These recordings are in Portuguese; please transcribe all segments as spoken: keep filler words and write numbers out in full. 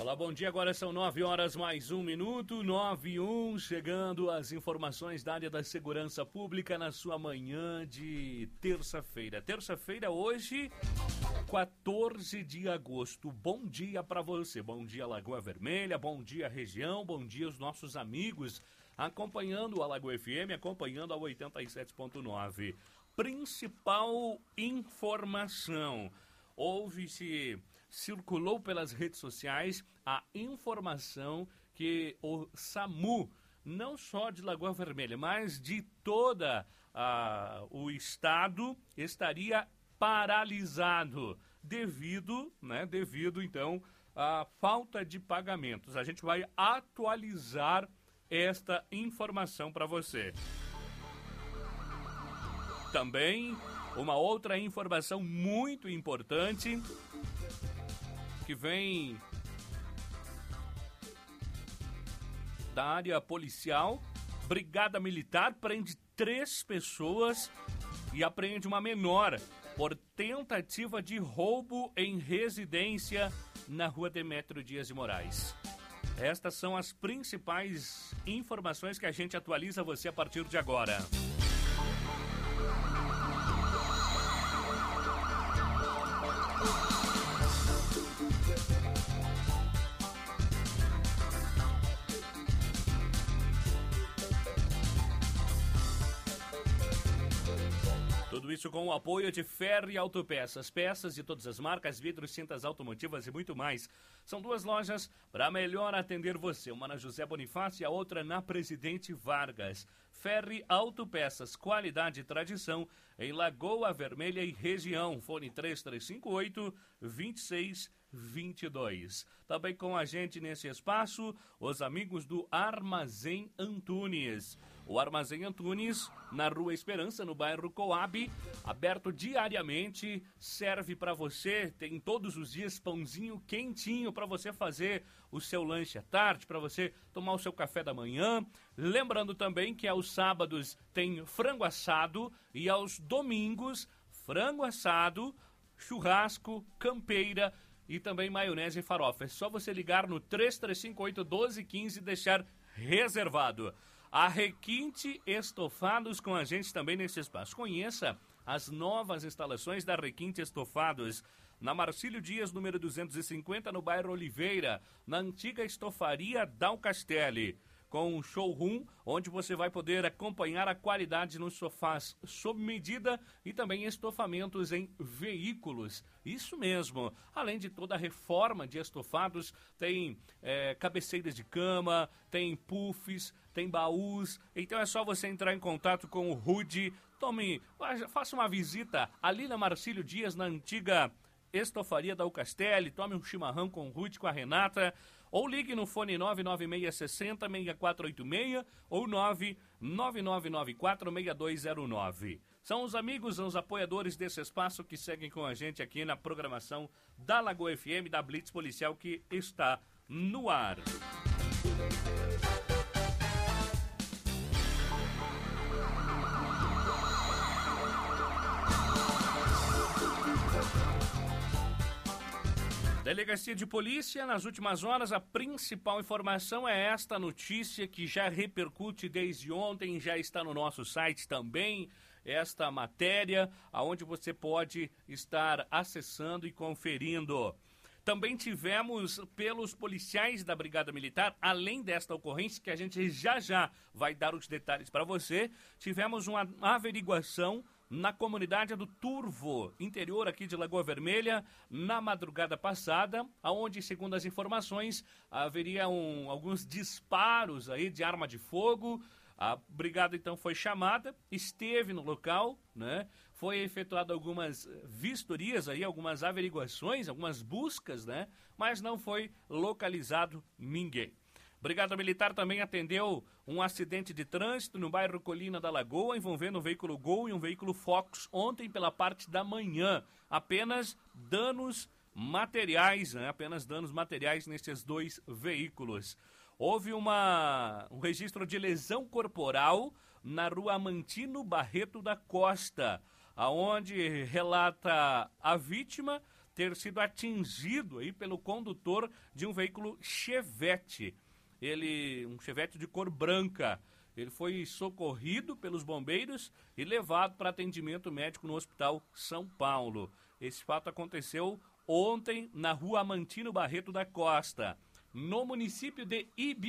Olá, bom dia. Agora são nove horas mais um minuto, nove e um, chegando as informações da área da segurança pública na sua manhã de terça-feira. Terça-feira hoje, quatorze de agosto. Bom dia para você. Bom dia, Lagoa Vermelha. Bom dia, região. Bom dia, os nossos amigos acompanhando a Lagoa F M, acompanhando a oitenta e sete ponto nove. Principal informação. Houve-se, circulou pelas redes sociais a informação que o SAMU, não só de Lagoa Vermelha, mas de toda a, o estado, estaria paralisado devido, né, devido então à falta de pagamentos. A gente vai atualizar esta informação para você. Também uma outra informação muito importante que vem da área policial. Brigada Militar prende três pessoas e apreende uma menor por tentativa de roubo em residência na rua Demétrio Dias de Moraes. Estas são as principais informações que a gente atualiza você a partir de agora. Tudo isso com o apoio de Ferri Autopeças, peças de todas as marcas, vidros, cintas automotivas e muito mais. São duas lojas para melhor atender você, uma na José Bonifácio e a outra na Presidente Vargas. Ferri Autopeças, qualidade e tradição em Lagoa Vermelha e região. Fone três três cinco oito, dois seis dois dois. Também com a gente nesse espaço, os amigos do Armazém Antunes. O Armazém Antunes, na Rua Esperança, no bairro Coab, aberto diariamente, serve para você, tem todos os dias pãozinho quentinho para você fazer o seu lanche à tarde, para você tomar o seu café da manhã. Lembrando também que aos sábados tem frango assado e aos domingos, frango assado, churrasco, campeira e também maionese e farofa. É só você ligar no três três cinco oito, um dois um cinco e deixar reservado. A Requinte Estofados com a gente também nesse espaço. Conheça as novas instalações da Requinte Estofados na Marcílio Dias, número duzentos e cinquenta, no bairro Oliveira, na antiga estofaria Dal Castelli, com um showroom onde você vai poder acompanhar a qualidade nos sofás sob medida e também estofamentos em veículos. Isso mesmo. Além de toda a reforma de estofados, tem é, cabeceiras de cama, tem puffs, tem baús. Então é só você entrar em contato com o Rude. Tome, faça uma visita ali na Marcílio Dias, na antiga estofaria Dal Castelli. Tome um chimarrão com o Rude, com a Renata. Ou ligue no fone nove nove seis seis zero, seis quatro oito seis ou nove nove nove nove quatro, seis dois zero nove. São os amigos, os apoiadores desse espaço que seguem com a gente aqui na programação da Lagoa F M, da Blitz Policial, que está no ar. Delegacia de Polícia, nas últimas horas, a principal informação é esta notícia que já repercute desde ontem, já está no nosso site também, esta matéria, aonde você pode estar acessando e conferindo. Também tivemos, pelos policiais da Brigada Militar, além desta ocorrência, que a gente já já vai dar os detalhes para você, tivemos uma averiguação na comunidade do Turvo, interior aqui de Lagoa Vermelha, na madrugada passada, onde, segundo as informações, haveria um, alguns disparos aí de arma de fogo. A brigada então foi chamada, esteve no local, né? Foi efetuado algumas vistorias aí, algumas averiguações, algumas buscas, né? Mas não foi localizado ninguém. Brigada Militar também atendeu um acidente de trânsito no bairro Colina da Lagoa, envolvendo um veículo Gol e um veículo Fox, ontem pela parte da manhã. Apenas danos materiais, né? Apenas danos materiais nesses dois veículos. Houve uma, um registro de lesão corporal na rua Amantino Barreto da Costa, aonde relata a vítima ter sido atingido aí pelo condutor de um veículo Chevette. Ele, um Chevette de cor branca. Ele foi socorrido pelos bombeiros e levado para atendimento médico no Hospital São Paulo. Esse fato aconteceu ontem na rua Amantino Barreto da Costa, no município de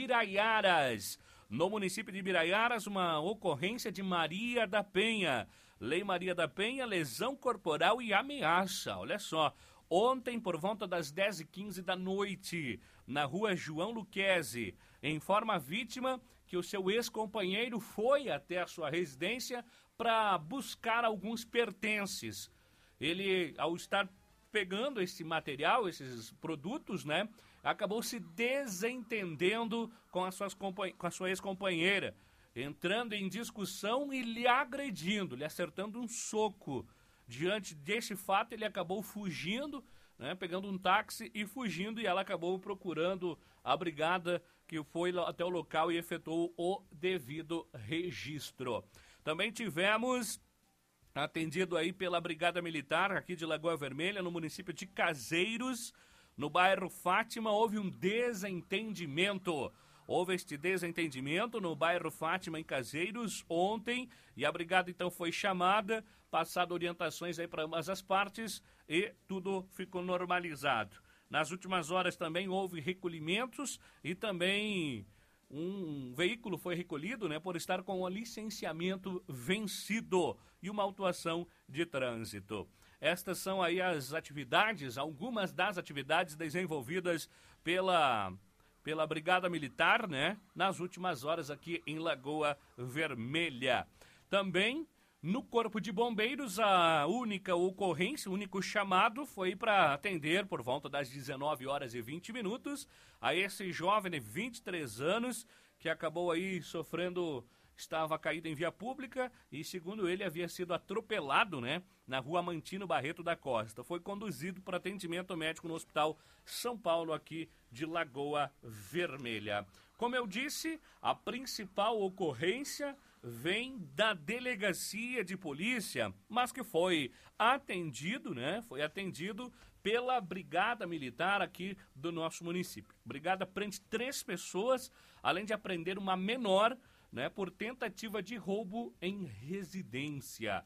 Ibiraiaras. No município de Ibiraiaras, uma ocorrência de Maria da Penha. Lei Maria da Penha, lesão corporal e ameaça. Olha só, ontem por volta das dez e quinze da noite, na rua João Luquezzi, informa a vítima que o seu ex-companheiro foi até a sua residência para buscar alguns pertences. Ele, ao estar pegando esse material, esses produtos, né, acabou se desentendendo com, as suas com a sua ex-companheira, entrando em discussão e lhe agredindo, lhe acertando um soco. Diante desse fato, ele acabou fugindo, né, pegando um táxi e fugindo, e ela acabou procurando a brigada que foi até o local e efetuou o devido registro. Também tivemos atendido aí pela Brigada Militar aqui de Lagoa Vermelha, no município de Caseiros, no bairro Fátima, houve um desentendimento. Houve este desentendimento no bairro Fátima, em Caseiros, ontem, e a brigada então foi chamada, passado orientações aí para ambas as partes e tudo ficou normalizado. Nas últimas horas também houve recolhimentos e também um veículo foi recolhido, né, por estar com o licenciamento vencido e uma autuação de trânsito. Estas são aí as atividades, algumas das atividades desenvolvidas pela, pela Brigada Militar, né, nas últimas horas aqui em Lagoa Vermelha. Também no Corpo de Bombeiros, a única ocorrência, o único chamado foi para atender por volta das dezenove horas e vinte minutos a esse jovem de vinte e três anos que acabou aí sofrendo, estava caído em via pública e, segundo ele, havia sido atropelado, né, na rua Amantino Barreto da Costa. Foi conduzido para atendimento médico no Hospital São Paulo, aqui de Lagoa Vermelha. Como eu disse, a principal ocorrência vem da delegacia de polícia, mas que foi atendido, né? Foi atendido pela Brigada Militar aqui do nosso município. A Brigada prende três pessoas, além de apreender uma menor, né, por tentativa de roubo em residência.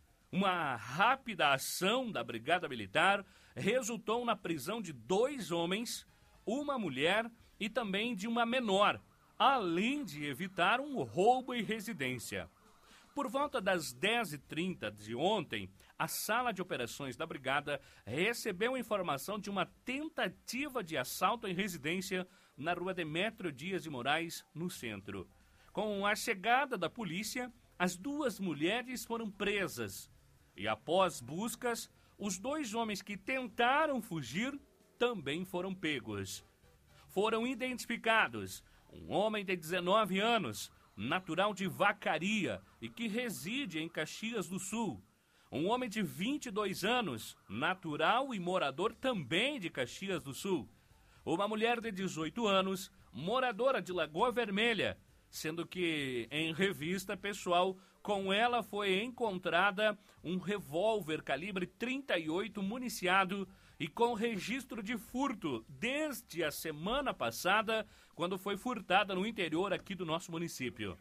Uma rápida ação da Brigada Militar resultou na prisão de dois homens, uma mulher e também de uma menor, além de evitar um roubo em residência. Por volta das dez e trinta de ontem, a sala de operações da Brigada recebeu informação de uma tentativa de assalto em residência na rua Demétrio Dias de Moraes, no centro. Com a chegada da polícia, as duas mulheres foram presas. E após buscas, os dois homens que tentaram fugir também foram pegos. Foram identificados um homem de dezenove anos, natural de Vacaria e que reside em Caxias do Sul. Um homem de vinte e dois anos, natural e morador também de Caxias do Sul. Uma mulher de dezoito anos, moradora de Lagoa Vermelha, sendo que em revista pessoal com ela foi encontrada um revólver calibre trinta e oito municiado e com registro de furto desde a semana passada, quando foi furtada no interior aqui do nosso município.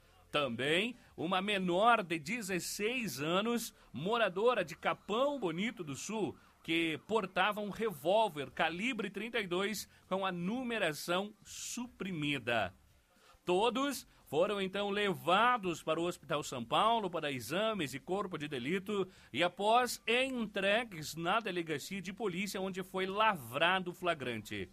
Também uma menor de dezesseis anos, moradora de Capão Bonito do Sul, que portava um revólver calibre trinta e dois com a numeração suprimida. Todos foram então levados para o Hospital São Paulo para exames e corpo de delito e após entregues na delegacia de polícia, onde foi lavrado o flagrante.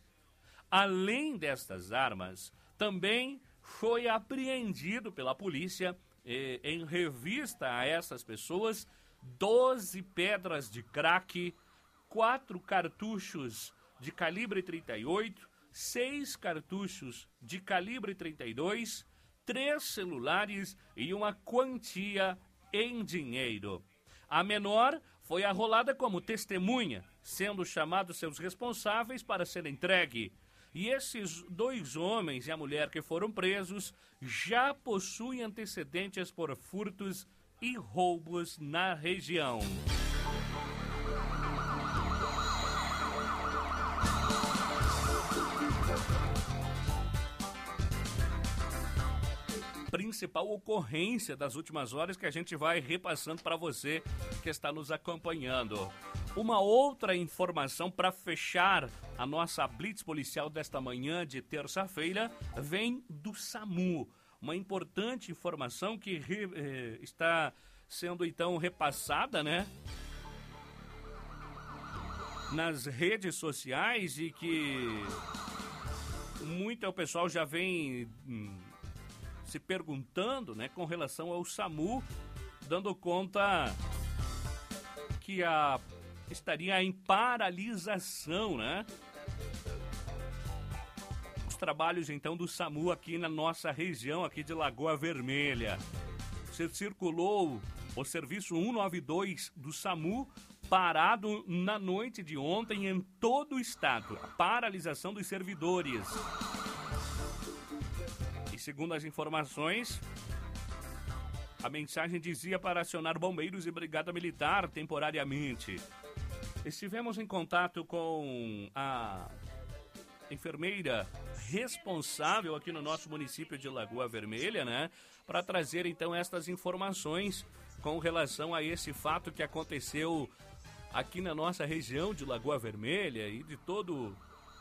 Além destas armas, também foi apreendido pela polícia, eh, em revista a essas pessoas, doze pedras de crack, quatro cartuchos de calibre trinta e oito, seis cartuchos de calibre trinta e dois, três celulares e uma quantia em dinheiro. A menor foi arrolada como testemunha, sendo chamados seus responsáveis para ser entregue. E esses dois homens e a mulher que foram presos já possuem antecedentes por furtos e roubos na região. principal ocorrência das últimas horas que a gente vai repassando para você que está nos acompanhando. Uma outra informação para fechar a nossa blitz policial desta manhã de terça-feira vem do SAMU. Uma importante informação que re, eh, está sendo então repassada, né, nas redes sociais e que muito o pessoal já vem hum, se perguntando, né, com relação ao SAMU, dando conta que a estaria em paralisação, né? Os trabalhos então do SAMU aqui na nossa região aqui de Lagoa Vermelha. Você circulou o serviço cento e noventa e dois do SAMU parado na noite de ontem em todo o estado. A paralisação dos servidores. E segundo as informações, a mensagem dizia para acionar bombeiros e brigada militar temporariamente. Estivemos em contato com a enfermeira responsável aqui no nosso município de Lagoa Vermelha, né, para trazer então estas informações com relação a esse fato que aconteceu aqui na nossa região de Lagoa Vermelha e de todo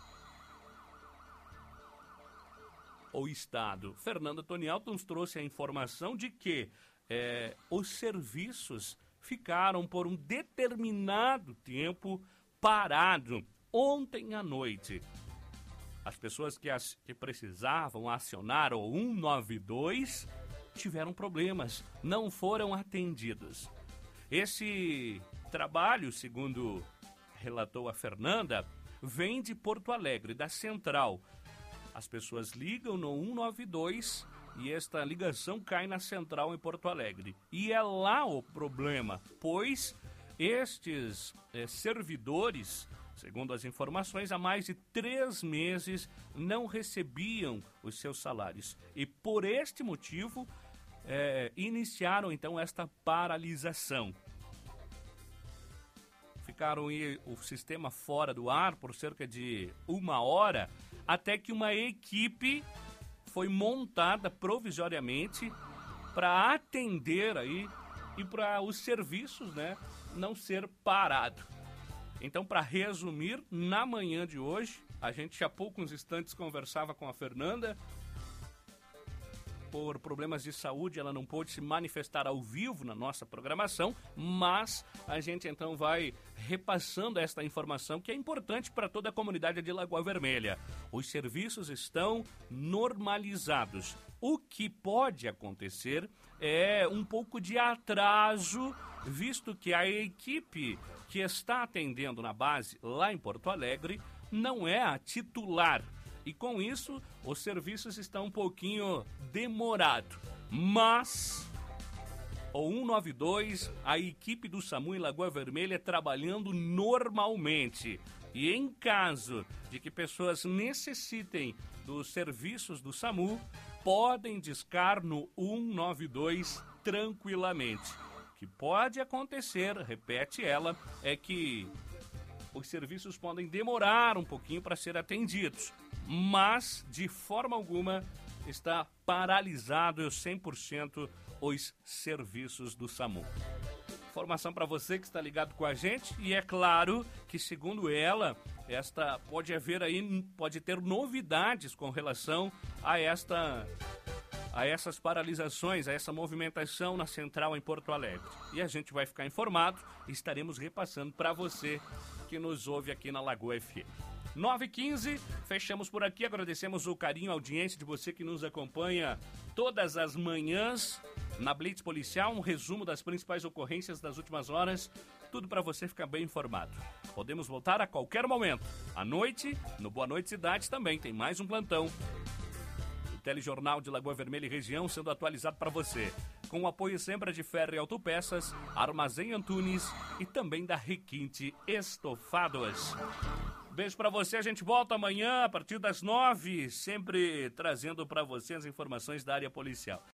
o estado. Fernanda Tonialto nos trouxe a informação de que é, os serviços ficaram por um determinado tempo parado ontem à noite. As pessoas que, as, que precisavam acionar o cento e noventa e dois tiveram problemas, não foram atendidos. Esse trabalho, segundo relatou a Fernanda, vem de Porto Alegre, da central. As pessoas ligam no cento e noventa e dois e esta ligação cai na central em Porto Alegre. E é lá o problema, pois estes eh, servidores, segundo as informações, há mais de três meses não recebiam os seus salários. E por este motivo, eh, iniciaram então esta paralisação. Ficaram aí, o sistema fora do ar por cerca de uma hora, até que uma equipe foi montada provisoriamente para atender aí e para os serviços, né, não ser parado. Então, para resumir, na manhã de hoje, a gente há poucos instantes conversava com a Fernanda. Por problemas de saúde, ela não pôde se manifestar ao vivo na nossa programação, mas a gente então vai repassando esta informação que é importante para toda a comunidade de Lagoa Vermelha. Os serviços estão normalizados. O que pode acontecer é um pouco de atraso, visto que a equipe que está atendendo na base lá em Porto Alegre não é a titular. E com isso, os serviços estão um pouquinho demorados. Mas o cento e noventa e dois, a equipe do SAMU em Lagoa Vermelha trabalhando normalmente. E em caso de que pessoas necessitem dos serviços do SAMU, podem discar no cento e noventa e dois tranquilamente. O que pode acontecer, repete ela, é que os serviços podem demorar um pouquinho para ser atendidos, mas de forma alguma está paralisado cem por cento os serviços do SAMU. Informação para você que está ligado com a gente, e é claro que, segundo ela, esta pode haver aí, pode ter novidades com relação a esta a essas paralisações, a essa movimentação na central em Porto Alegre. E a gente vai ficar informado e estaremos repassando para você que nos ouve aqui na Lagoa F M. nove e quinze, fechamos por aqui, agradecemos o carinho, a audiência de você que nos acompanha todas as manhãs na Blitz Policial, um resumo das principais ocorrências das últimas horas, tudo para você ficar bem informado. Podemos voltar a qualquer momento. À noite, no Boa Noite Cidade também tem mais um plantão. O Telejornal de Lagoa Vermelha e região sendo atualizado para você, com o apoio sempre de Ferro e Autopeças, Armazém Antunes e também da Requinte Estofados. Beijo pra você, a gente volta amanhã a partir das nove, sempre trazendo pra você as informações da área policial.